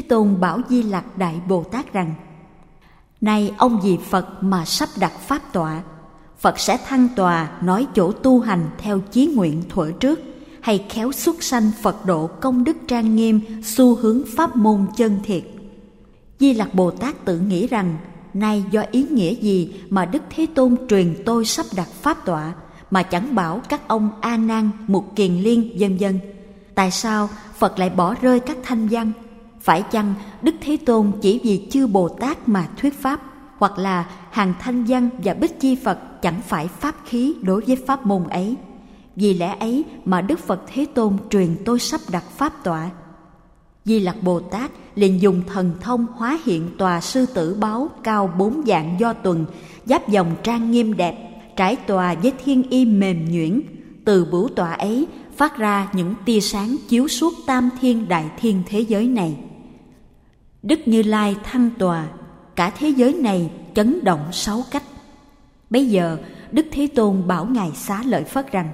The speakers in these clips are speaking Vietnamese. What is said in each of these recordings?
Tôn bảo Di Lặc Đại Bồ Tát rằng: Này ông vì Phật mà sắp đặt pháp tọa, Phật sẽ thăng tòa nói chỗ tu hành theo chí nguyện thuở trước, hay khéo xuất sanh Phật độ công đức trang nghiêm, xu hướng pháp môn chân thiệt. Di Lặc Bồ Tát tự nghĩ rằng: Nay do ý nghĩa gì mà Đức Thế Tôn truyền tôi sắp đặt pháp tọa, mà chẳng bảo các ông A Nan, Mục Kiền Liên vân vân? Tại sao Phật lại bỏ rơi các thanh văn? Phải chăng Đức Thế Tôn chỉ vì chư Bồ Tát mà thuyết pháp, hoặc là hàng thanh văn và Bích Chi Phật chẳng phải pháp khí đối với pháp môn ấy? Vì lẽ ấy mà Đức Phật Thế Tôn truyền tôi sắp đặt pháp tọa. Di Lặc Bồ Tát liền dùng thần thông hóa hiện tòa sư tử báo cao 4 vạn do tuần, giáp dòng trang nghiêm đẹp, trải tòa với thiên y mềm nhuyễn. Từ bửu tòa ấy phát ra những tia sáng chiếu suốt tam thiên đại thiên thế giới này. Đức Như Lai thăng tòa, cả thế giới này chấn động 6 cách. Bây giờ Đức Thế Tôn bảo Ngài Xá Lợi Phất rằng: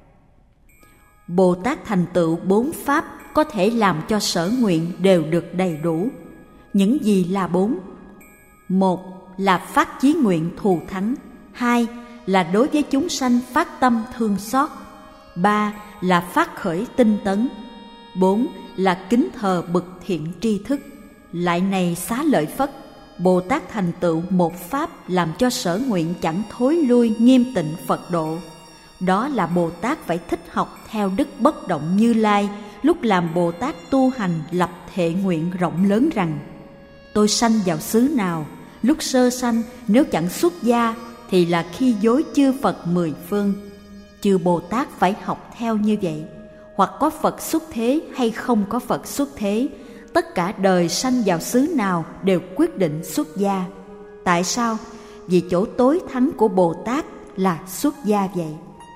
Bồ Tát thành tựu 4 pháp có thể làm cho sở nguyện đều được đầy đủ. Những gì là 4? 1 là phát chí nguyện thù thắng. 2 là đối với chúng sanh phát tâm thương xót. 3 là phát khởi tinh tấn. 4 là kính thờ bậc thiện tri thức. Lại này Xá Lợi Phất, Bồ Tát thành tựu 1 pháp làm cho sở nguyện chẳng thối lui nghiêm tịnh Phật độ. Đó là Bồ Tát phải thích học theo Đức Bất Động Như Lai, lúc làm Bồ Tát tu hành lập thệ nguyện rộng lớn rằng: Tôi sanh vào xứ nào, lúc sơ sanh nếu chẳng xuất gia thì là khi dối chư Phật 10 phương. Chư Bồ Tát phải học theo như vậy. Hoặc có Phật xuất thế hay không có Phật xuất thế, tất cả đời sanh vào xứ nào đều quyết định xuất gia. Tại sao? Vì chỗ tối thắng của Bồ Tát là xuất gia vậy.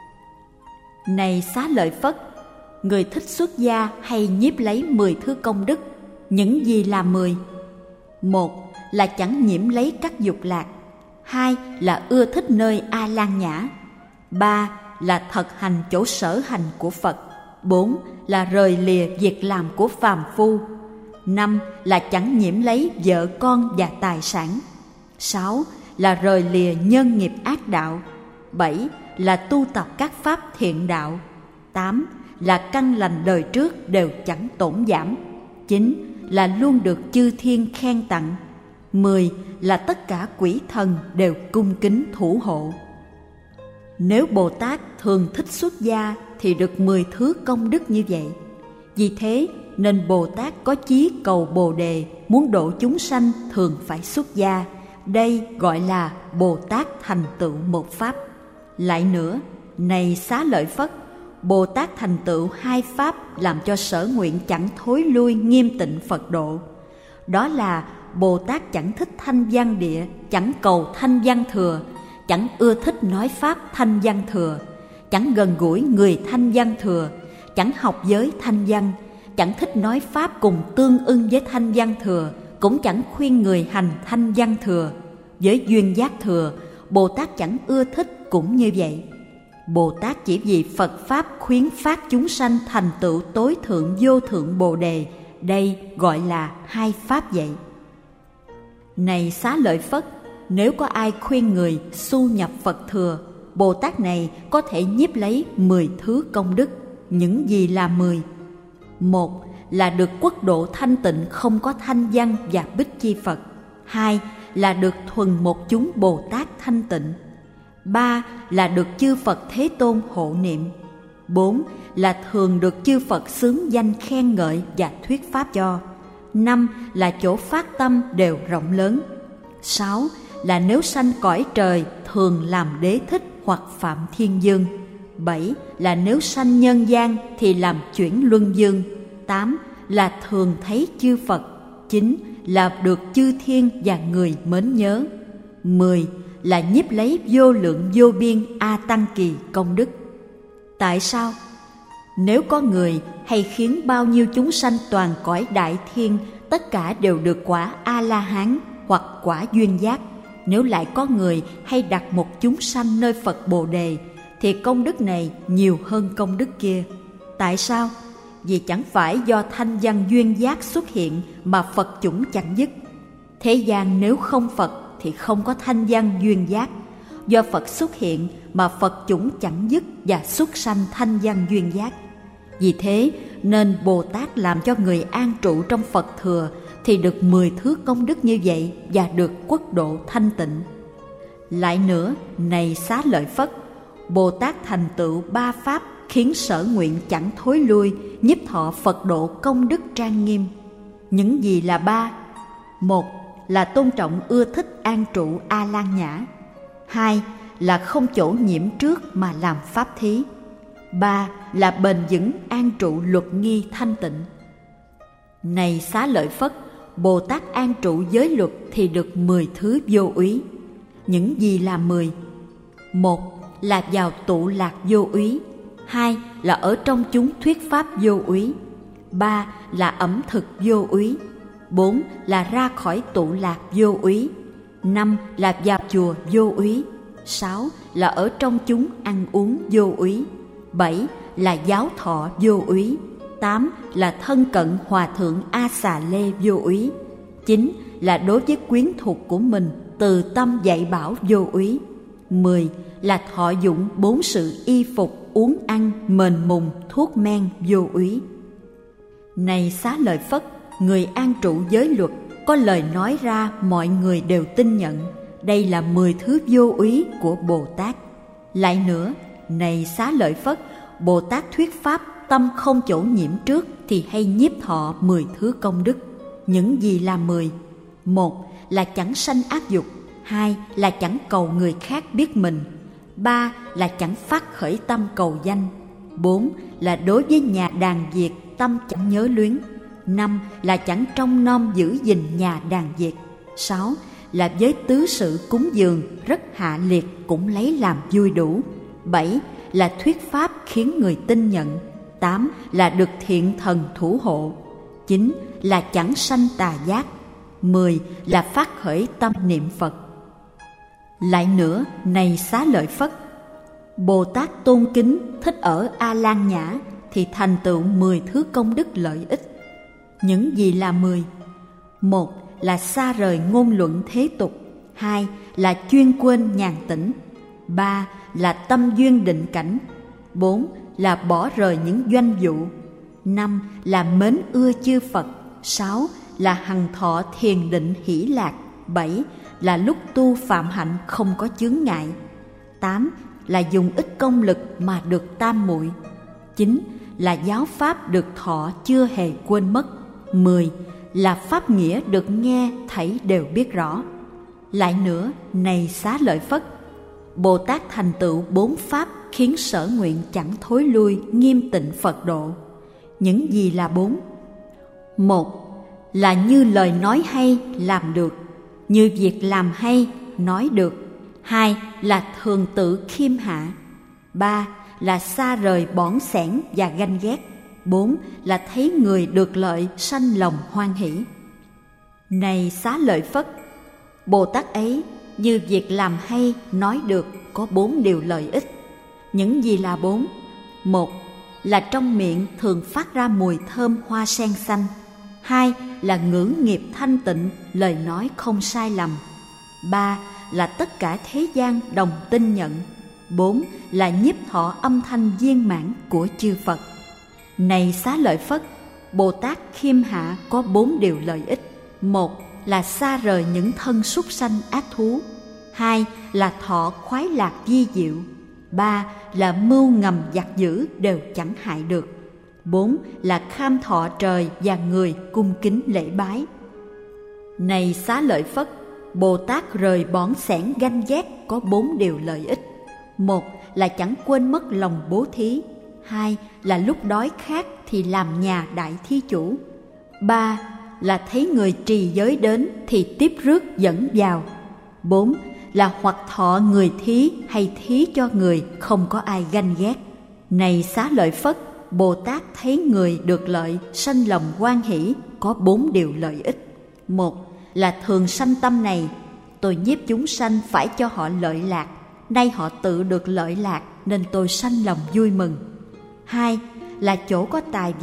Này Xá Lợi Phất, người thích xuất gia hay nhiếp lấy 10 thứ công đức. Những gì là 10? 1 là chẳng nhiễm lấy các dục lạc. 2 là ưa thích nơi A Lan Nhã. 3 là thật hành chỗ sở hành của Phật. 4 là rời lìa việc làm của phàm phu. 5 là chẳng nhiễm lấy vợ con và tài sản. 6 là rời lìa nhân nghiệp ác đạo. 7 là tu tập các pháp thiện đạo. 8 là căn lành đời trước đều chẳng tổn giảm. 9 là luôn được chư thiên khen tặng. 10 là tất cả quỷ thần đều cung kính thủ hộ. Nếu Bồ Tát thường thích xuất gia thì được 10 thứ công đức như vậy. Vì thế nên Bồ Tát có chí cầu Bồ Đề, muốn độ chúng sanh thường phải xuất gia. Đây gọi là Bồ Tát thành tựu 1 pháp. Lại nữa, này Xá Lợi Phất, Bồ Tát thành tựu 2 pháp làm cho sở nguyện chẳng thối lui nghiêm tịnh Phật độ. Đó là Bồ Tát chẳng thích thanh văn địa, chẳng cầu thanh văn thừa, chẳng ưa thích nói pháp thanh văn thừa, chẳng gần gũi người thanh văn thừa, chẳng học giới thanh văn, chẳng thích nói pháp cùng tương ưng với thanh văn thừa, cũng chẳng khuyên người hành thanh văn thừa. Với duyên giác thừa, Bồ Tát chẳng ưa thích cũng như vậy. Bồ Tát chỉ vì Phật Pháp khuyến phát chúng sanh thành tựu tối thượng vô thượng Bồ Đề. Đây gọi là 2 pháp vậy. Này Xá Lợi Phất, nếu có ai khuyên người xu nhập Phật thừa, Bồ Tát này có thể nhiếp lấy 10 thứ công đức. Những gì là 10? 1 là được quốc độ thanh tịnh không có thanh văn và Bích Chi Phật. 2 là được thuần một chúng Bồ Tát thanh tịnh. 3 là được chư Phật Thế Tôn hộ niệm. 4 là thường được chư Phật xướng danh khen ngợi và thuyết pháp cho. 5 là chỗ phát tâm đều rộng lớn. 6 là nếu sanh cõi trời thường làm đế thích hoặc phạm thiên dương. 7 là nếu sanh nhân gian thì làm chuyển luân dương. 8 là thường thấy chư Phật. 9 là được chư thiên và người mến nhớ. 10 là nhiếp lấy vô lượng vô biên A Tăng kỳ công đức. Tại sao? Nếu có người hay khiến bao nhiêu chúng sanh toàn cõi đại thiên tất cả đều được quả A-la-hán hoặc quả duyên giác, nếu lại có người hay đặt một chúng sanh nơi Phật Bồ Đề thì công đức này nhiều hơn công đức kia. Tại sao? vì chẳng phải do thanh văn duyên giác xuất hiện mà Phật chủng chẳng dứt. Thế gian nếu không Phật thì không có thanh văn duyên giác. Do Phật xuất hiện mà Phật chủng chẳng dứt và xuất sanh thanh văn duyên giác. Vì thế nên Bồ Tát làm cho người an trụ trong Phật thừa thì được 10 thứ công đức như vậy và được quốc độ thanh tịnh. Lại nữa, này Xá Lợi Phất, Bồ Tát thành tựu 3 pháp khiến sở nguyện chẳng thối lui, nhiếp thọ Phật độ công đức trang nghiêm. Những gì là 3? 1 là tôn trọng ưa thích an trụ A Lan Nhã. 2 là không chỗ nhiễm trước mà làm pháp thí. 3 là bền vững an trụ luật nghi thanh tịnh. Này Xá Lợi Phất, Bồ Tát an trụ giới luật thì được 10 thứ vô úy. Những gì là 10? 1 là vào tụ lạc vô úy. 2 là ở trong chúng thuyết pháp vô úy. 3 là ẩm thực vô úy. 4 là ra khỏi tụ lạc vô úy. 5 là vào chùa vô úy. 6 là ở trong chúng ăn uống vô úy. 7 là giáo thọ vô úy. 8 là thân cận hòa thượng A Xà Lê vô úy. 9 là đối với quyến thuộc của mình từ tâm dạy bảo vô úy. 10 là thọ dụng 4 sự y phục, uống ăn, mền mùng, thuốc men vô úy. Này Xá Lợi Phất, người an trụ giới luật, có lời nói ra mọi người đều tin nhận. Đây là 10 thứ vô úy của Bồ Tát. Lại nữa, này Xá Lợi Phất, Bồ Tát thuyết pháp tâm không chỗ nhiễm trước thì hay nhiếp thọ 10 thứ công đức. Những gì là 10? 1 là chẳng sanh ác dục. 2 là chẳng cầu người khác biết mình. 3 là chẳng phát khởi tâm cầu danh. 4 là đối với nhà đàn Việt tâm chẳng nhớ luyến. 5 là chẳng trông nom giữ gìn nhà đàn Việt. 6 là với tứ sự cúng dường rất hạ liệt cũng lấy làm vui đủ. 7 là thuyết pháp khiến người tin nhận. 8 là được thiện thần thủ hộ. 9 là chẳng sanh tà giác. 10 là phát khởi tâm niệm Phật. Lại nữa, này Xá Lợi Phất, Bồ Tát tôn kính thích ở A Lan Nhã thì thành tựu 10 thứ công đức lợi ích. Những gì là 10? 1 là xa rời ngôn luận thế tục. 2 là chuyên quên nhàn tĩnh. 3 là tâm duyên định cảnh. 4 là bỏ rời những doanh vụ. 5 là mến ưa chư Phật. 6 là hằng thọ thiền định hỷ lạc. 7 là lúc tu phạm hạnh không có chướng ngại. 8 là dùng ít công lực mà được tam muội. 9 là giáo pháp được thọ chưa hề quên mất. 10 là pháp nghĩa được nghe thảy đều biết rõ. Lại nữa, này Xá Lợi Phất, Bồ Tát thành tựu 4 pháp khiến sở nguyện chẳng thối lui, nghiêm tịnh Phật độ. Những gì là 4? 1 là như lời nói hay làm được, như việc làm hay nói được. 2 là thường tự khiêm hạ. 3 là xa rời bỏn xẻn và ganh ghét. 4 là thấy người được lợi sanh lòng hoan hỷ. Này Xá Lợi Phất, Bồ Tát ấy như việc làm hay nói được có 4 điều lợi ích. Những gì là 4? 1 là trong miệng thường phát ra mùi thơm hoa sen xanh. 2 là ngữ nghiệp thanh tịnh, lời nói không sai lầm. 3 là tất cả thế gian đồng tin nhận. 4 là nhiếp thọ âm thanh viên mãn của chư Phật. Này Xá Lợi Phất, Bồ Tát khiêm hạ có 4 điều lợi ích. 1 là xa rời những thân súc sanh ác thú. 2 là thọ khoái lạc vi diệu. 3 là mưu ngầm giặc dữ đều chẳng hại được. 4 là kham thọ trời và người cung kính lễ bái. Này Xá Lợi Phất, Bồ Tát rời bỏn xẻn ganh ghét có 4 điều lợi ích. 1 là chẳng quên mất lòng bố thí. 2 là lúc đói khát thì làm nhà đại thí chủ. 3 là thấy người trì giới đến thì tiếp rước dẫn vào. 4 là hoặc thọ người thí hay thí cho người không có ai ganh ghét. Này Xá Lợi Phất, Bồ Tát thấy người được lợi sanh lòng hoan hỷ có 4 điều lợi ích. 1 là thường sanh tâm này, tôi nhiếp chúng sanh phải cho họ lợi lạc, nay họ tự được lợi lạc nên tôi sanh lòng vui mừng. 2 là chỗ có tài vật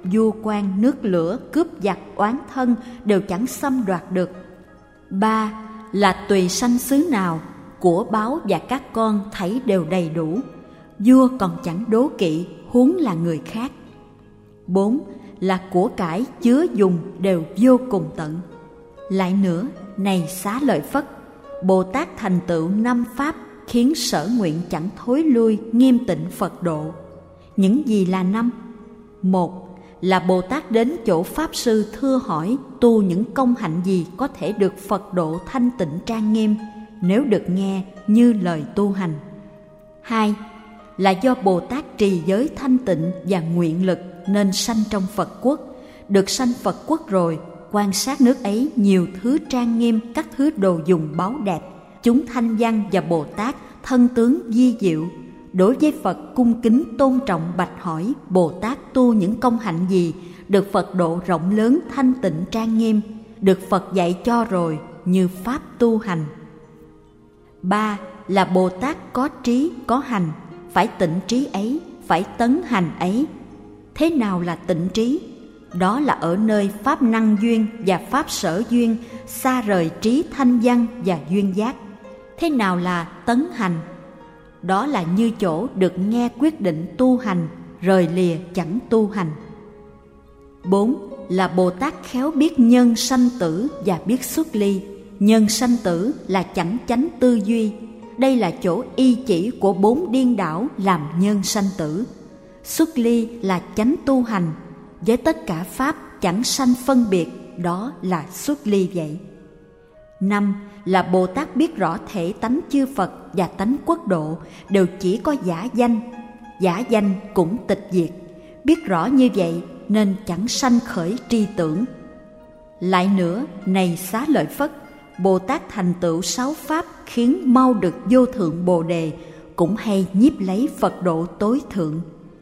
vua quan nước lửa, cướp giặc, oán thân đều chẳng xâm đoạt được. 3 là tùy sanh xứ nào, của báu và các con thảy đều đầy đủ, vua còn chẳng đố kỵ, huống là người khác. 4 là của cải chứa dùng đều vô cùng tận. Lại nữa, này Xá Lợi Phất, Bồ Tát thành tựu 5 pháp khiến sở nguyện chẳng thối lui, nghiêm tịnh Phật độ. Những gì là 5? 1 là Bồ Tát đến chỗ Pháp Sư thưa hỏi tu những công hạnh gì có thể được Phật độ thanh tịnh trang nghiêm, nếu được nghe như lời tu hành. 2 là do Bồ Tát trì giới thanh tịnh và nguyện lực nên sanh trong Phật quốc. Được sanh Phật quốc rồi, quan sát nước ấy nhiều thứ trang nghiêm, các thứ đồ dùng báu đẹp, chúng thanh văn và Bồ Tát thân tướng vi diệu. Đối với Phật cung kính tôn trọng bạch hỏi Bồ Tát tu những công hạnh gì được Phật độ rộng lớn thanh tịnh trang nghiêm, được Phật dạy cho rồi như pháp tu hành. 3 là Bồ Tát có trí có hành, phải tịnh trí ấy, phải tấn hành ấy. Thế nào là tịnh trí? Đó là ở nơi pháp năng duyên và pháp sở duyên, xa rời trí thanh văn và duyên giác. Thế nào là tấn hành? Đó là như chỗ được nghe quyết định tu hành, rời lìa chẳng tu hành. 4 là Bồ Tát khéo biết nhân sanh tử và biết xuất ly. Nhân sanh tử là chẳng chánh tư duy. Đây là chỗ y chỉ của 4 điên đảo làm nhân sanh tử. Xuất ly là chánh tu hành, với tất cả pháp chẳng sanh phân biệt, đó là xuất ly vậy. 5 là Bồ Tát biết rõ thể tánh chư Phật và tánh quốc độ đều chỉ có giả danh cũng tịch diệt. Biết rõ như vậy nên chẳng sanh khởi tri tưởng. Lại nữa, này Xá Lợi Phất, Bồ Tát thành tựu 6 pháp khiến mau được vô thượng Bồ đề, cũng hay nhiếp lấy Phật độ tối thượng.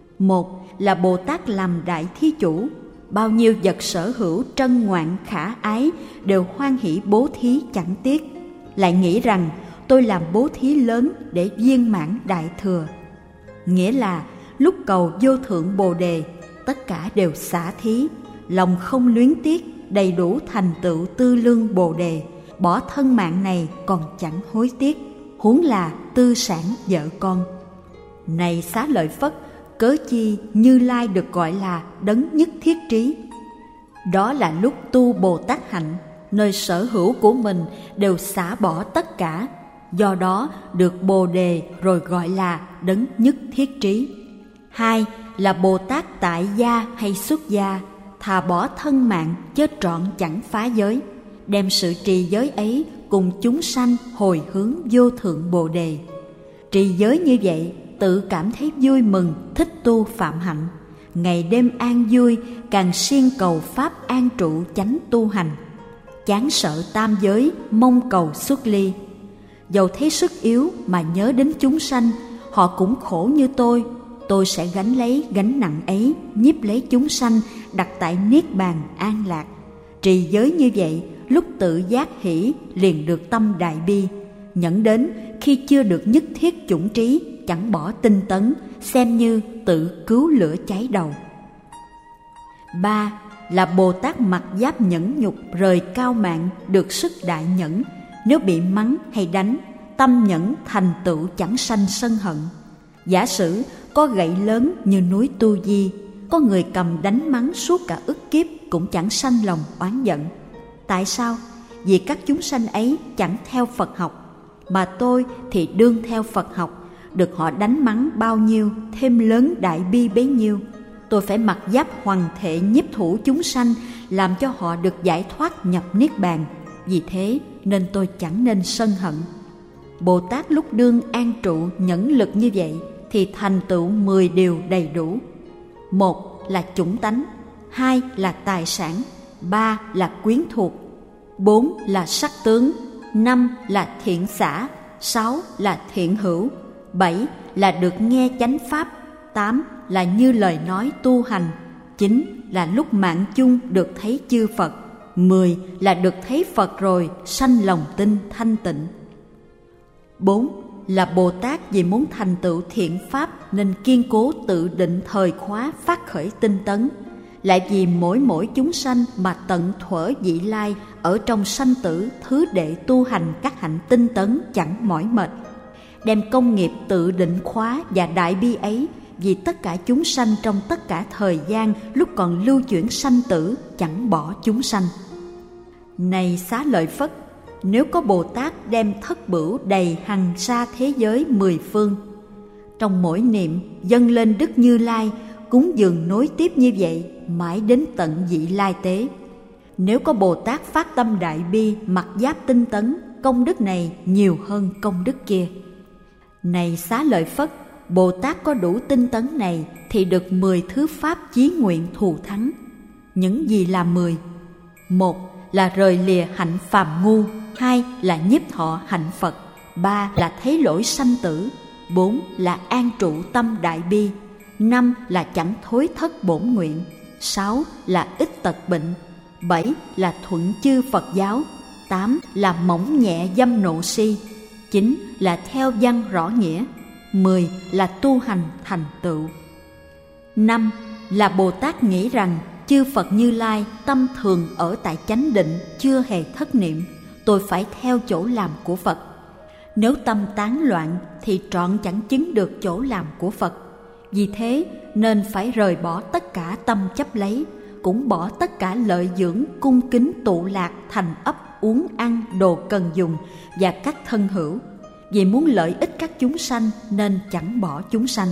1 là Bồ Tát làm đại thí chủ, bao nhiêu vật sở hữu trân ngoạn khả ái đều hoan hỷ bố thí chẳng tiếc, lại nghĩ rằng tôi làm bố thí lớn để viên mãn đại thừa. Nghĩa là lúc cầu vô thượng Bồ đề, tất cả đều xả thí, lòng không luyến tiếc, đầy đủ thành tựu tư lương Bồ đề, bỏ thân mạng này còn chẳng hối tiếc, huống là tư sản vợ con. Này Xá Lợi Phất, cớ chi Như Lai được gọi là đấng nhất thiết trí? Đó là lúc tu Bồ Tát hạnh, nơi sở hữu của mình đều xả bỏ tất cả, do đó được Bồ đề rồi gọi là đấng nhất thiết trí. 2 là Bồ Tát tại gia hay xuất gia, thà bỏ thân mạng chớ trọn chẳng phá giới, đem sự trì giới ấy cùng chúng sanh hồi hướng vô thượng Bồ đề. Trì giới như vậy tự cảm thấy vui mừng, thích tu phạm hạnh, ngày đêm an vui, càng siêng cầu pháp an trụ chánh tu hành, chán sợ tam giới, mong cầu xuất ly. Dầu thấy sức yếu mà nhớ đến chúng sanh, họ cũng khổ như tôi sẽ gánh lấy gánh nặng ấy, nhiếp lấy chúng sanh, đặt tại niết bàn an lạc. Trì giới như vậy, lúc tự giác hỷ liền được tâm đại bi, nhẫn đến khi chưa được nhất thiết chủng trí, chẳng bỏ tinh tấn, xem như tự cứu lửa cháy đầu. 3 là Bồ Tát mặc giáp nhẫn nhục, rời cao mạng, được sức đại nhẫn. Nếu bị mắng hay đánh, tâm nhẫn thành tựu chẳng sanh sân hận. Giả sử có gậy lớn như núi Tu Di, có người cầm đánh mắng suốt cả ức kiếp cũng chẳng sanh lòng oán giận. Tại sao? Vì các chúng sanh ấy chẳng theo Phật học, mà tôi thì đương theo Phật học. Được họ đánh mắng bao nhiêu, thêm lớn đại bi bấy nhiêu. Tôi phải mặc giáp hoằng thệ nhiếp thủ chúng sanh, làm cho họ được giải thoát nhập niết bàn. Vì thế nên tôi chẳng nên sân hận. Bồ Tát lúc đương an trụ nhẫn lực như vậy thì thành tựu 10 điều đầy đủ. 1 là chủng tánh, 2 là tài sản, 3 là quyến thuộc, 4 là sắc tướng, 5 là thiện xả, 6 là thiện hữu, 7 là được nghe chánh pháp, 8 là như lời nói tu hành, 9 là lúc mạng chung được thấy chư Phật, 10 là được thấy Phật rồi sanh lòng tin thanh tịnh. 4 là Bồ Tát vì muốn thành tựu thiện pháp nên kiên cố tự định thời khóa phát khởi tinh tấn, lại vì mỗi chúng sanh mà tận thuở vị lai ở trong sanh tử thứ đệ tu hành các hạnh tinh tấn chẳng mỏi mệt, đem công nghiệp tự định khóa và đại bi ấy vì tất cả chúng sanh trong tất cả thời gian lúc còn lưu chuyển sanh tử chẳng bỏ chúng sanh. Này Xá Lợi Phất, nếu có Bồ Tát đem thất bửu đầy hằng sa thế giới 10 phương, trong mỗi niệm dâng lên Đức Như Lai, cúng dường nối tiếp như vậy mãi đến tận vị lai tế. Nếu có Bồ Tát phát tâm đại bi mặc giáp tinh tấn, công đức này nhiều hơn công đức kia. Này Xá Lợi Phất, Bồ Tát có đủ tinh tấn này thì được 10 thứ pháp chí nguyện thù thắng. Những gì là 10? 1 là rời lìa hạnh phàm ngu, 2 là nhiếp thọ hạnh Phật, 3 là thấy lỗi sanh tử, 4 là an trụ tâm đại bi, 5 là chẳng thối thất bổn nguyện, 6 là ít tật bệnh, 7 là thuận chư Phật giáo, 8 là mỏng nhẹ dâm nộ si, 9 là theo văn rõ nghĩa, 10 là tu hành thành tựu. 5 là Bồ Tát nghĩ rằng chư Phật Như Lai tâm thường ở tại chánh định, chưa hề thất niệm, tôi phải theo chỗ làm của Phật. Nếu tâm tán loạn thì trọn chẳng chứng được chỗ làm của Phật. Vì thế nên phải rời bỏ tất cả tâm chấp lấy, cũng bỏ tất cả lợi dưỡng cung kính tụ lạc thành ấp uống ăn đồ cần dùng và các thân hữu. Vì muốn lợi ích các chúng sanh nên chẳng bỏ chúng sanh.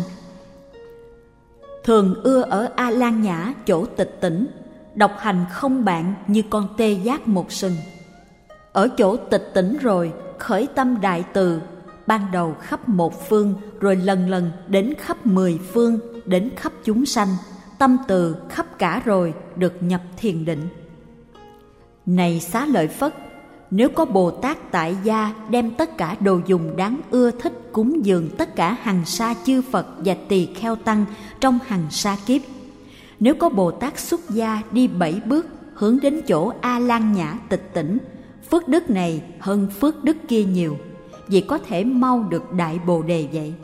Thường ưa ở A Lan Nhã chỗ tịch tỉnh, độc hành không bạn như con tê giác một sừng. Ở chỗ tịch tỉnh rồi khởi tâm đại từ, ban đầu khắp một phương, rồi lần lần đến khắp 10 phương, đến khắp chúng sanh, tâm từ khắp cả rồi được nhập thiền định. Này Xá Lợi Phất, nếu có Bồ Tát tại gia đem tất cả đồ dùng đáng ưa thích cúng dường tất cả hằng sa chư Phật và tỳ kheo tăng trong hằng sa kiếp, nếu có Bồ Tát xuất gia đi 7 bước hướng đến chỗ A Lan Nhã tịch tỉnh, phước đức này hơn phước đức kia nhiều, vì có thể mau được đại Bồ Đề vậy.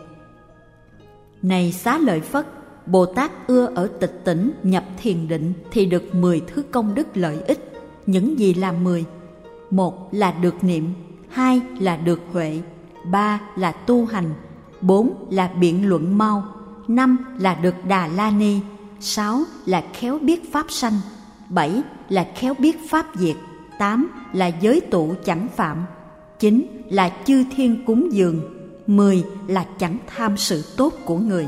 Này Xá Lợi Phất, Bồ Tát ưa ở tịch tỉnh nhập thiền định thì được 10 thứ công đức lợi ích. Những gì là 10? 1 là được niệm, 2 là được huệ, 3 là tu hành, 4 là biện luận mau, 5 là được Đà La Ni, 6 là khéo biết pháp sanh, 7 là khéo biết pháp diệt, 8 là giới tụ chẳng phạm, 9 là chư thiên cúng dường, 10 là chẳng tham sự tốt của người.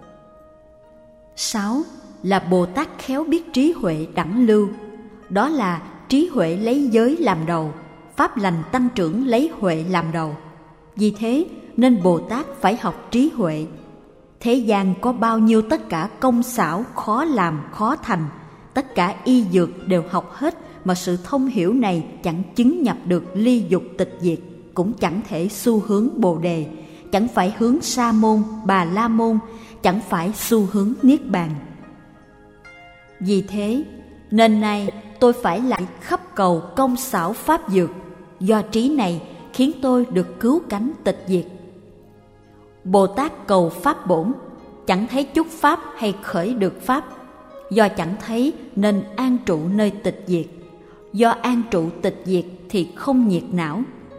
6 là Bồ Tát khéo biết trí huệ đẳng lưu, đó là trí huệ lấy giới làm đầu, pháp lành tăng trưởng lấy huệ làm đầu. Vì thế nên Bồ Tát phải học trí huệ. Thế gian có bao nhiêu tất cả công xảo khó làm khó thành, tất cả y dược đều học hết, mà sự thông hiểu này chẳng chứng nhập được ly dục tịch diệt, cũng chẳng thể xu hướng Bồ Đề, chẳng phải hướng Sa môn, Bà La môn, chẳng phải xu hướng Niết Bàn. Vì thế nên nay tôi phải lại khắp cầu công xảo pháp dược, do trí này khiến tôi được cứu cánh tịch diệt. Bồ Tát cầu pháp bổn, chẳng thấy chúc pháp hay khởi được pháp, do chẳng thấy nên an trụ nơi tịch diệt, do an trụ tịch diệt thì không nhiệt não.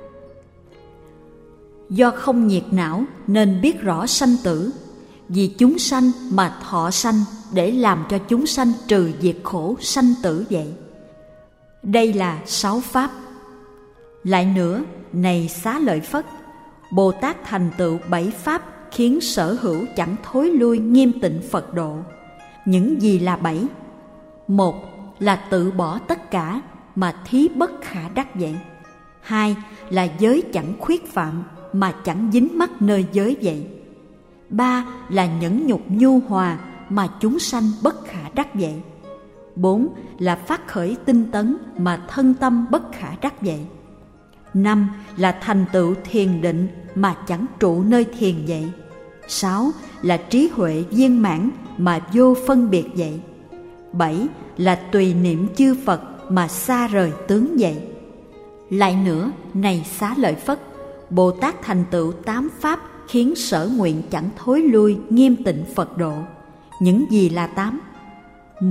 Do không nhiệt não nên biết rõ sanh tử, vì chúng sanh mà thọ sanh để làm cho chúng sanh trừ diệt khổ sanh tử vậy. Đây là 6 pháp. Lại nữa, này Xá Lợi Phất, Bồ Tát thành tựu 7 pháp khiến sở hữu chẳng thối lui nghiêm tịnh Phật độ. Những gì là 7? 1 là tự bỏ tất cả mà thí bất khả đắc vậy. 2 là giới chẳng khuyết phạm mà chẳng dính mắc nơi giới vậy. 3 là nhẫn nhục nhu hòa mà chúng sanh bất khả đắc vậy. 4 là phát khởi tinh tấn mà thân tâm bất khả đắc vậy. 5 là thành tựu thiền định mà chẳng trụ nơi thiền vậy. 6 là trí huệ viên mãn mà vô phân biệt vậy. 7 là tùy niệm chư Phật mà xa rời tướng vậy. Lại nữa, này Xá Lợi Phất, Bồ Tát thành tựu 8 pháp khiến sở nguyện chẳng thối lui nghiêm tịnh Phật độ. Những gì là 8? 1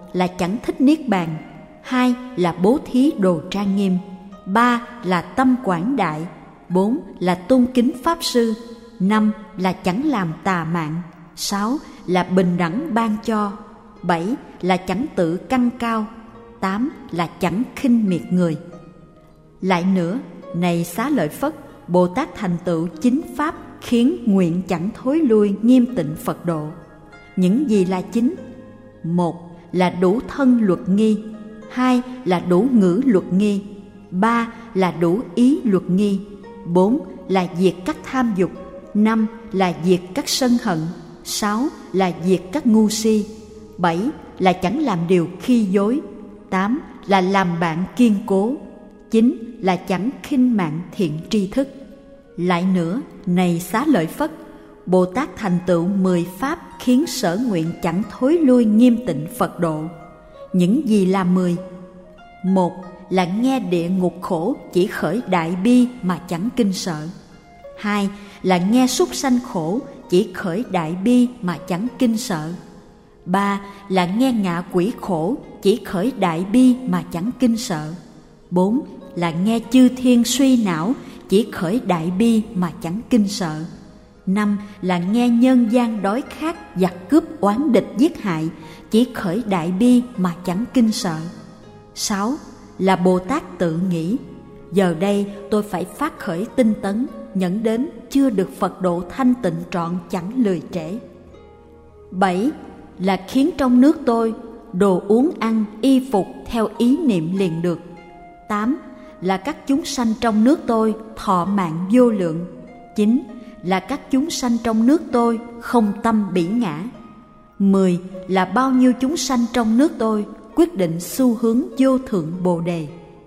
là chẳng thích niết bàn, 2 là bố thí đồ trang nghiêm, 3 là tâm quảng đại, 4 là tôn kính pháp sư, 5 là chẳng làm tà mạng, 6 là bình đẳng ban cho, 7 là chẳng tự căng cao, 8 là chẳng khinh miệt người. Lại nữa, này Xá Lợi Phất, Bồ Tát thành tựu chính pháp khiến nguyện chẳng thối lui nghiêm tịnh Phật độ. Những gì là chính? 1 là đủ thân luật nghi, 2 là đủ ngữ luật nghi, 3 là đủ ý luật nghi, 4 là diệt các tham dục, 5 là diệt các sân hận, 6 là diệt các ngu si, 7 là chẳng làm điều khi dối, 8 là làm bạn kiên cố, 9 là chẳng khinh mạng thiện tri thức. Lại nữa, này Xá Lợi Phất, Bồ Tát thành tựu 10 pháp khiến sở nguyện chẳng thối lui nghiêm tịnh Phật độ. Những gì là 10? 1 là nghe địa ngục khổ chỉ khởi đại bi mà chẳng kinh sợ. 2 là nghe súc sanh khổ chỉ khởi đại bi mà chẳng kinh sợ. 3 là nghe ngạ quỷ khổ chỉ khởi đại bi mà chẳng kinh sợ. 4 là nghe chư thiên suy não chỉ khởi đại bi mà chẳng kinh sợ. 5 là nghe nhân gian đói khát giặc cướp oán địch giết hại chỉ khởi đại bi mà chẳng kinh sợ. 6 là Bồ Tát tự nghĩ, giờ đây tôi phải phát khởi tinh tấn, nhẫn đến chưa được Phật độ thanh tịnh trọn chẳng lười trễ. 7 là khiến trong nước tôi đồ uống ăn y phục theo ý niệm liền được. 8 là các chúng sanh trong nước tôi thọ mạng vô lượng. 9 là các chúng sanh trong nước tôi không tâm bỉ ngã. 10 là bao nhiêu chúng sanh trong nước tôi quyết định xu hướng vô thượng Bồ Đề.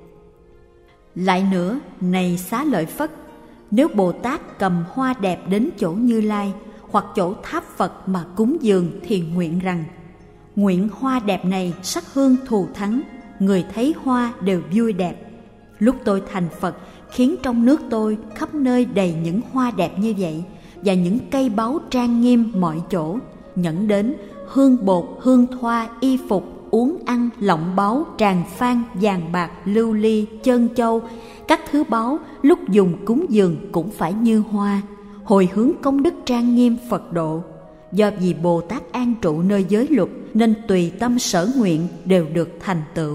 Lại nữa, này Xá Lợi Phất, nếu Bồ Tát cầm hoa đẹp đến chỗ Như Lai hoặc chỗ tháp Phật mà cúng dường thì nguyện rằng: nguyện hoa đẹp này sắc hương thù thắng, người thấy hoa đều vui đẹp. Lúc tôi thành Phật, khiến trong nước tôi khắp nơi đầy những hoa đẹp như vậy, và những cây báu trang nghiêm mọi chỗ, nhẫn đến hương bột, hương thoa, y phục, uống ăn, lọng báu, tràng phan, vàng bạc, lưu ly, trân châu, các thứ báu lúc dùng cúng dường cũng phải như hoa, hồi hướng công đức trang nghiêm Phật độ. Do vì Bồ Tát an trụ nơi giới luật nên tùy tâm sở nguyện đều được thành tựu.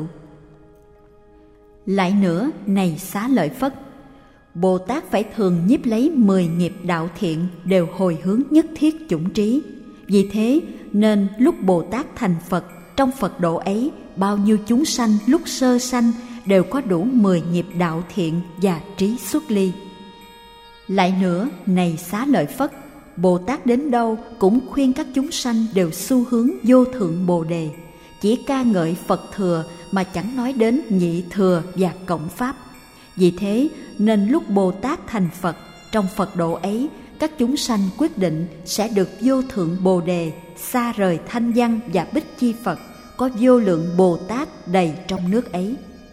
Lại nữa, này Xá Lợi Phất, Bồ Tát phải thường nhiếp lấy 10 nghiệp đạo thiện đều hồi hướng nhất thiết chủng trí. Vì thế nên lúc Bồ Tát thành Phật, trong Phật độ ấy, bao nhiêu chúng sanh lúc sơ sanh đều có đủ 10 nghiệp đạo thiện và trí xuất ly. Lại nữa, này Xá Lợi Phất, Bồ Tát đến đâu cũng khuyên các chúng sanh đều xu hướng vô thượng Bồ Đề, chỉ ca ngợi Phật thừa mà chẳng nói đến nhị thừa và cộng pháp. Vì thế nên lúc Bồ Tát thành Phật, trong Phật độ ấy, các chúng sanh quyết định sẽ được vô thượng Bồ Đề, xa rời thanh văn và bích chi Phật, có vô lượng Bồ Tát đầy trong nước ấy.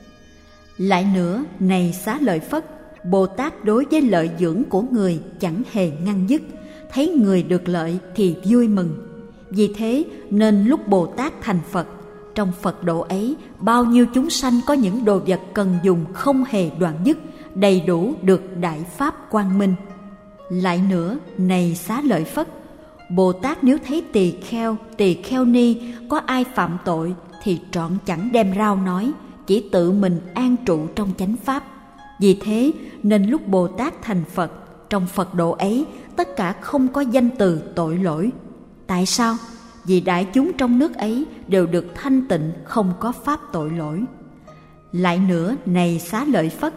Lại nữa, này Xá Lợi Phất, Bồ Tát đối với lợi dưỡng của người chẳng hề ngăn dứt, thấy người được lợi thì vui mừng. Vì thế nên lúc Bồ Tát thành Phật, trong Phật độ ấy, bao nhiêu chúng sanh có những đồ vật cần dùng không hề đoạn dứt, đầy đủ được đại pháp quang minh. Lại nữa, này Xá Lợi Phất, Bồ Tát nếu thấy tỳ kheo ni có ai phạm tội thì trọn chẳng đem rao nói, chỉ tự mình an trụ trong chánh pháp. Vì thế nên lúc Bồ Tát thành Phật, trong Phật độ ấy, tất cả không có danh từ tội lỗi. Tại sao? Vì đại chúng trong nước ấy đều được thanh tịnh, không có pháp tội lỗi. Lại nữa, này Xá Lợi Phất,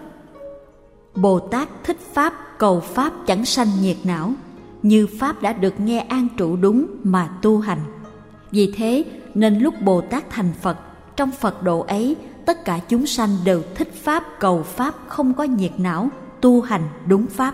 Bồ Tát thích pháp, cầu pháp chẳng sanh nhiệt não, như pháp đã được nghe an trụ đúng mà tu hành. Vì thế nên lúc Bồ Tát thành Phật, trong Phật độ ấy, tất cả chúng sanh đều thích pháp, cầu pháp, không có nhiệt não, tu hành đúng pháp.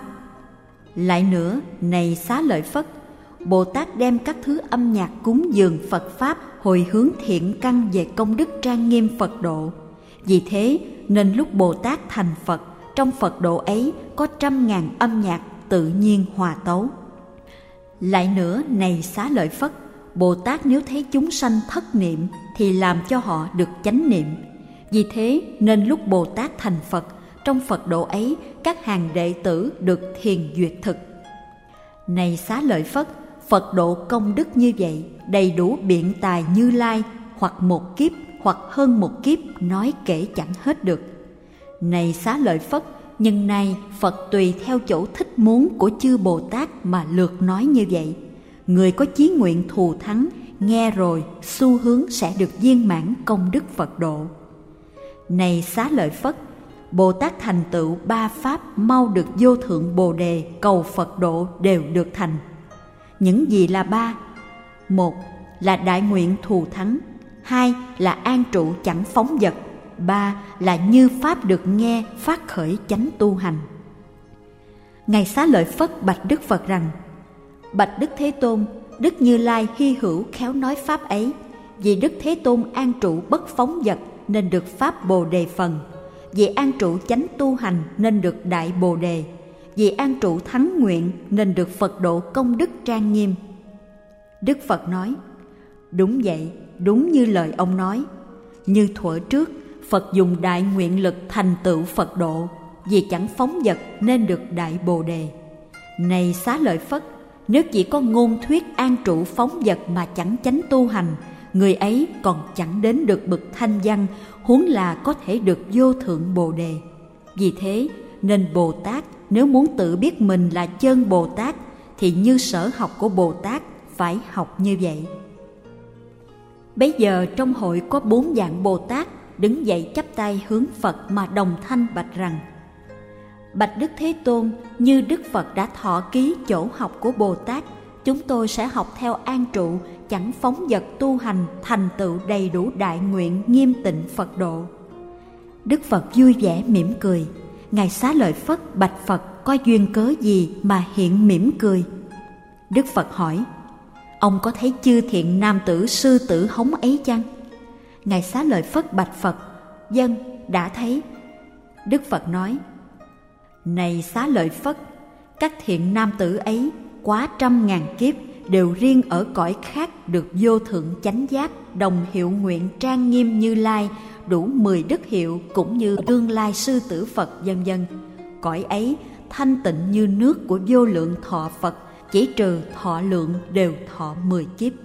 Lại nữa, này Xá Lợi Phất, Bồ Tát đem các thứ âm nhạc cúng dường Phật Pháp hồi hướng thiện căn về công đức trang nghiêm Phật độ. Vì thế nên lúc Bồ Tát thành Phật, trong Phật độ ấy có 100.000 âm nhạc tự nhiên hòa tấu. Lại nữa, này Xá Lợi Phất, Bồ Tát nếu thấy chúng sanh thất niệm, thì làm cho họ được chánh niệm. Vì thế nên lúc Bồ Tát thành Phật, trong Phật độ ấy các hàng đệ tử được thiền duyệt thực. Này Xá Lợi Phất, Phật độ công đức như vậy, đầy đủ biện tài Như Lai, hoặc một kiếp hoặc hơn một kiếp, nói kể chẳng hết được. Này Xá Lợi Phất, nhưng nay Phật tùy theo chỗ thích muốn của chư Bồ Tát mà lược nói như vậy. Người có chí nguyện thù thắng, nghe rồi xu hướng sẽ được viên mãn công đức Phật độ. Này Xá Lợi Phất, Bồ Tát thành tựu 3 pháp mau được vô thượng Bồ Đề cầu Phật độ đều được thành. Những gì là 3? 1 là đại nguyện thù thắng, 2 là an trụ chẳng phóng dật, 3 là như pháp được nghe phát khởi chánh tu hành. Ngài Xá Lợi Phất bạch Đức Phật rằng: Bạch Đức Thế Tôn, Đức Như Lai hy hữu khéo nói pháp ấy. Vì Đức Thế Tôn an trụ bất phóng dật nên được pháp Bồ Đề phần. Vì an trụ chánh tu hành nên được đại Bồ Đề. Vì an trụ thắng nguyện nên được Phật độ công đức trang nghiêm. Đức Phật nói: Đúng vậy, đúng như lời ông nói. Như thuở trước, Phật dùng đại nguyện lực thành tựu Phật độ, vì chẳng phóng dật nên được đại Bồ Đề. Này Xá Lợi Phất, nếu chỉ có ngôn thuyết an trụ phóng dật mà chẳng chánh tu hành, người ấy còn chẳng đến được bậc thanh văn, huống là có thể được vô thượng Bồ Đề. Vì thế nên Bồ Tát nếu muốn tự biết mình là chân Bồ Tát thì như sở học của Bồ Tát phải học như vậy. Bấy giờ trong hội có 4 dạng Bồ Tát đứng dậy chắp tay hướng Phật mà đồng thanh bạch rằng: Bạch Đức Thế Tôn, như Đức Phật đã thọ ký chỗ học của Bồ Tát, chúng tôi sẽ học theo an trụ, chẳng phóng dật tu hành, thành tựu đầy đủ đại nguyện nghiêm tịnh Phật độ. Đức Phật vui vẻ mỉm cười. Ngài Xá Lợi Phất bạch Phật có duyên cớ gì mà hiện mỉm cười? Đức Phật hỏi: Ông có thấy chư thiện nam tử sư tử hống ấy chăng? Ngài Xá Lợi Phất bạch Phật: Vâng, đã thấy. Đức Phật nói: Này Xá Lợi Phất, các thiện nam tử ấy quá 100.000 kiếp đều riêng ở cõi khác được vô thượng chánh giác, đồng hiệu nguyện trang nghiêm Như Lai, đủ 10 đức hiệu cũng như tương lai sư tử Phật vân vân. Cõi ấy thanh tịnh như nước của vô lượng thọ Phật, chỉ trừ thọ lượng đều thọ 10 kiếp.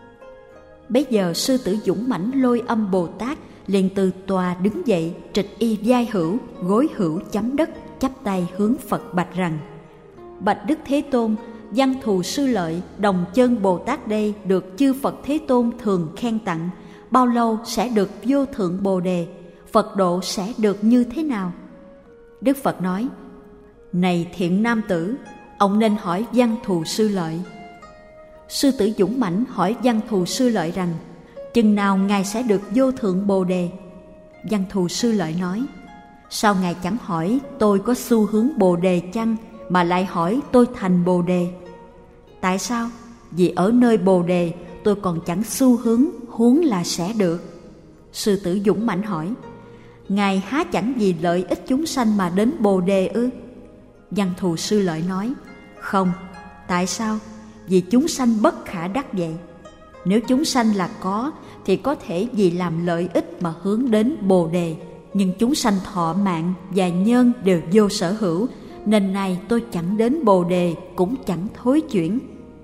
Bấy giờ sư tử Dũng Mãnh Lôi Âm Bồ Tát liền từ tòa đứng dậy, trịch y vai hữu, gối hữu chấm đất, chắp tay hướng Phật bạch rằng: Bạch Đức Thế Tôn, Văn Thù Sư Lợi đồng chân Bồ Tát đây được chư Phật Thế Tôn thường khen tặng, bao lâu sẽ được vô thượng Bồ Đề? Phật độ sẽ được như thế nào? Đức Phật nói: Này thiện nam tử, ông nên hỏi Văn Thù Sư Lợi. Sư tử Dũng Mãnh hỏi Văn Thù Sư Lợi rằng: Chừng nào Ngài sẽ được vô thượng Bồ Đề? Văn Thù Sư Lợi nói: Sao Ngài chẳng hỏi tôi có xu hướng Bồ Đề chăng, mà lại hỏi tôi thành Bồ Đề? Tại sao? Vì ở nơi Bồ Đề tôi còn chẳng xu hướng, huống là sẽ được. Sư tử Dũng Mãnh hỏi: Ngài há chẳng vì lợi ích chúng sanh mà đến Bồ Đề ư? Văn Thù Sư Lợi nói: Không. Tại sao? Vì chúng sanh bất khả đắc vậy. Nếu chúng sanh là có thì có thể vì làm lợi ích mà hướng đến Bồ Đề, nhưng chúng sanh thọ mạng và nhân đều vô sở hữu, nên nay tôi chẳng đến Bồ Đề cũng chẳng thối chuyển.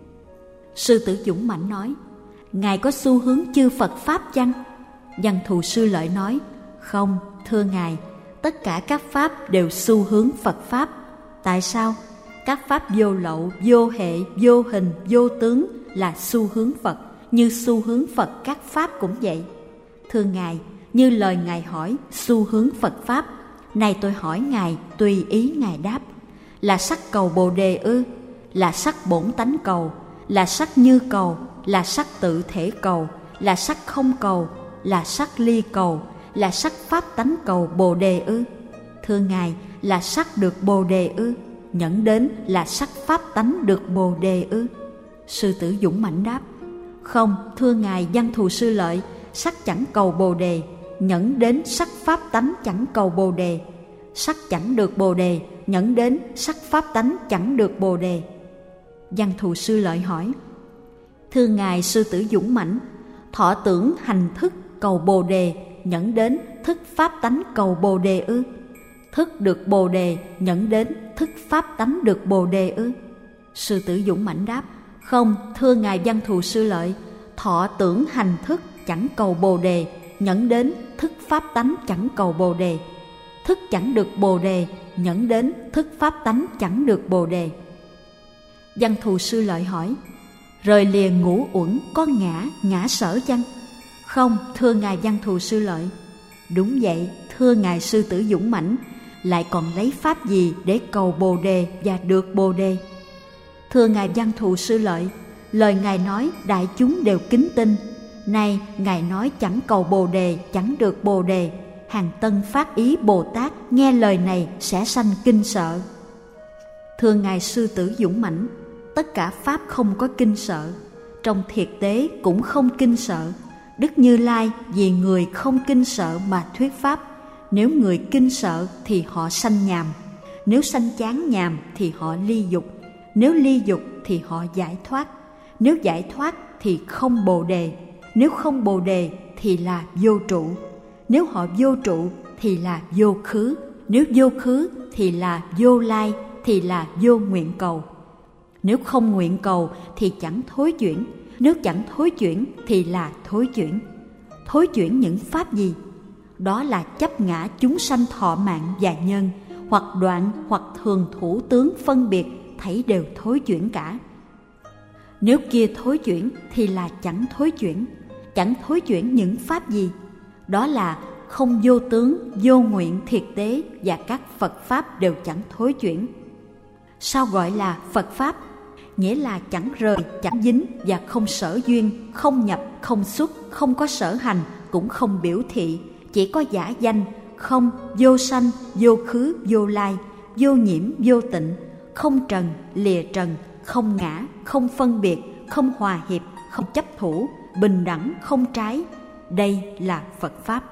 Sư tử Dũng Mãnh nói: Ngài có xu hướng chư Phật Pháp chăng? Văn Thù Sư Lợi nói: Không, thưa Ngài, tất cả các Pháp đều xu hướng Phật Pháp. Tại sao? Các Pháp vô lậu, vô hệ, vô hình, vô tướng là xu hướng Phật, như xu hướng Phật các Pháp cũng vậy. Thưa Ngài, như lời Ngài hỏi xu hướng Phật Pháp, này tôi hỏi Ngài tùy ý Ngài đáp. Là sắc cầu Bồ Đề ư? Là sắc bổn tánh cầu? Là sắc như cầu? Là sắc tự thể cầu? Là sắc không cầu? Là sắc ly cầu? Là sắc pháp tánh cầu Bồ Đề ư? Thưa Ngài, là sắc được Bồ Đề ư? Nhẫn đến là sắc pháp tánh được Bồ Đề ư? Sư tử Dũng Mãnh đáp: Không, thưa Ngài Văn Thù Sư Lợi, sắc chẳng cầu Bồ Đề, nhẫn đến sắc pháp tánh chẳng cầu Bồ Đề. Sắc chẳng được Bồ Đề, nhẫn đến sắc pháp tánh chẳng được Bồ Đề. Văn Thù Sư Lợi hỏi: Thưa Ngài sư tử Dũng Mãnh, thọ tưởng hành thức cầu Bồ đề nhẫn đến thức pháp tánh cầu Bồ đề ư? Thức được Bồ đề nhẫn đến thức pháp tánh được Bồ đề ư? Sư tử dũng mãnh đáp: Không, thưa ngài Văn Thù Sư Lợi, thọ tưởng hành thức chẳng cầu Bồ đề, nhẫn đến thức pháp tánh chẳng cầu Bồ đề. Thức chẳng được Bồ đề, nhẫn đến thức pháp tánh chẳng được Bồ đề. Văn Thù Sư Lợi hỏi: Rời lìa ngũ uẩn có ngã sở chăng? Không, thưa ngài Văn Thù Sư Lợi. Đúng vậy, thưa ngài Sư tử dũng mãnh, lại còn lấy pháp gì để cầu Bồ đề và được Bồ đề? Thưa ngài Văn Thù Sư Lợi, lời ngài nói đại chúng đều kính tin. Nay ngài nói chẳng cầu Bồ đề chẳng được Bồ đề, hàng tân phát ý Bồ Tát nghe lời này sẽ sanh kinh sợ. Thưa ngài Sư tử dũng mãnh, tất cả pháp không có kinh sợ, trong thiệt tế cũng không kinh sợ. Đức Như Lai vì người không kinh sợ mà thuyết pháp. Nếu người kinh sợ thì họ sanh nhàm, nếu sanh chán nhàm thì họ ly dục, nếu ly dục thì họ giải thoát, nếu giải thoát thì không Bồ đề, nếu không Bồ đề thì là vô trụ, nếu họ vô trụ thì là vô khứ, nếu vô khứ thì là vô lai, thì là vô nguyện cầu. Nếu không nguyện cầu thì chẳng thối chuyển, nếu chẳng thối chuyển thì là thối chuyển. Thối chuyển những pháp gì? Đó là chấp ngã chúng sanh thọ mạng và nhân, hoặc đoạn hoặc thường thủ tướng phân biệt, thảy đều thối chuyển cả. Nếu kia thối chuyển thì là chẳng thối chuyển. Chẳng thối chuyển những pháp gì? Đó là không vô tướng, vô nguyện thiệt tế và các Phật Pháp đều chẳng thối chuyển. Sao gọi là Phật Pháp? Nghĩa là chẳng rời, chẳng dính và không sở duyên, không nhập, không xuất, không có sở hành, cũng không biểu thị, chỉ có giả danh, không, vô sanh, vô khứ, vô lai, vô nhiễm, vô tịnh, không trần, lìa trần, không ngã, không phân biệt, không hòa hiệp, không chấp thủ, bình đẳng, không trái. Đây là Phật Pháp.